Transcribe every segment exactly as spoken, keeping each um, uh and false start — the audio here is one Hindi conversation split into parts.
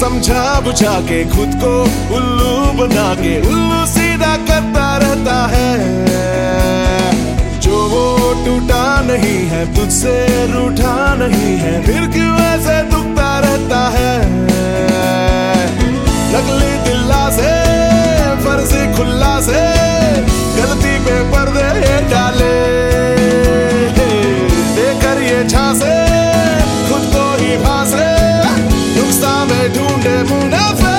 समझा बुझा के खुद को उल्लू बना के उल्लू सीधा करता रहता है। जो वो टूटा नहीं है, तुझसे रूठा नहीं है, फिर क्यों ऐसे दुखता रहता है। नकली दिल्ला से फर्जी खुल्ला से गलती पे पर्दे डाले, देकर ये झांसे खुद को ही फांसे, नुक्सा में ढूंढे मुनाफे।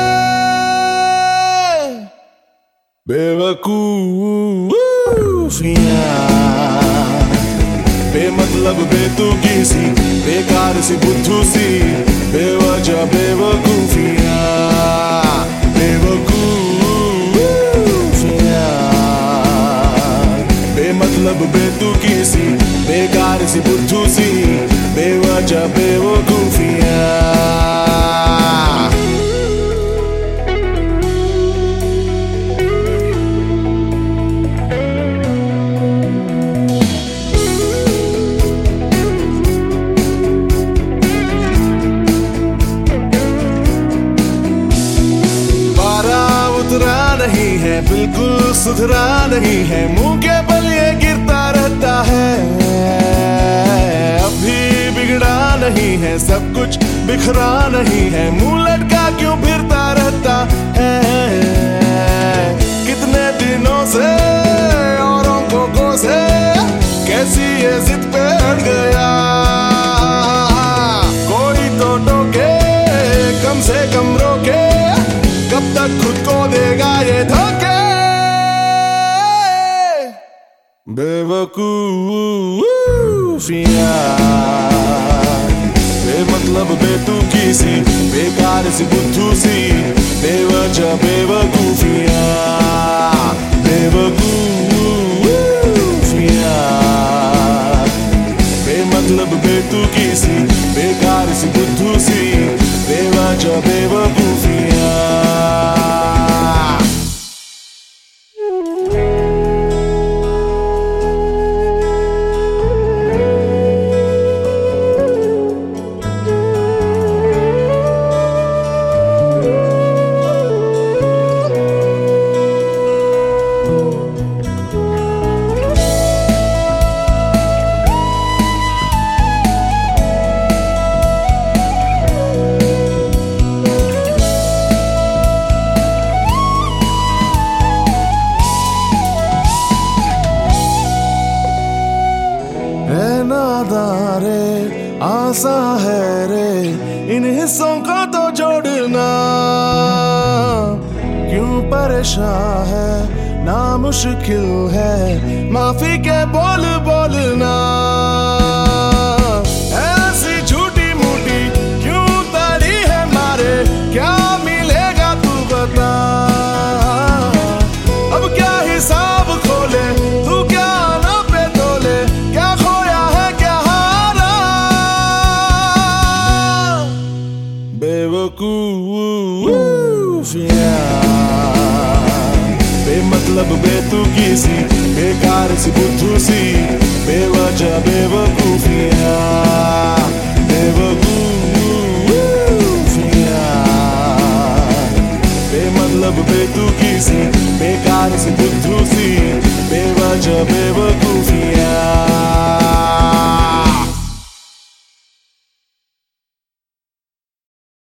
बेवकूफियां, बेमतलब बेतुकी सी, बेकार सी बुद्धू सी, बेवजह बेवकूफियां। बेवकूफियां, बेमतलब बेतुकी सी, बेकार सी बुद्धू सी, बेवजह बेवकूफियां। नहीं है, बिल्कुल सुधरा नहीं है, मुंह के बल ये गिरता रहता है। अभी बिगड़ा नहीं है, सब कुछ बिखरा नहीं है, मुंह लटका क्यों फिरता रहता है। कितने दिनों से औरों को कोसे, कैसी ये जिद पे अड़ गया। कोई तो टोके, कम से कम रोके, कब तक खुद को देगा ये धोखे। बेवकूफियां, बेमतलब बेतुकी सी, बेकार सी बुद्धू सी, बेवजह बेवकूफियां। बेवकूफियां, बेमतलब बेतुकी सी, बेकार सी बुद्धू सी, बेवजह बेवकूफियां। नादारे आसा है रे इन हिस्सों को तो जोड़ना, क्यों परेशान है ना मुश्किल है माफी के बोल बोलना। ऐसी झूठी मूठी क्यों ताड़ी है मारे, क्या मिलेगा तू बता। अब क्या हिसाब खोले तू, क्या ना पे तोले, क्या खोया है क्या हारा। बेवकूफियां, बेमतलब बेतुकी सी, बेकार सी बुद्धू सी, बेवजह बेवकूफियां। बेवकूफियां, बेमतलब बेतुकी सी,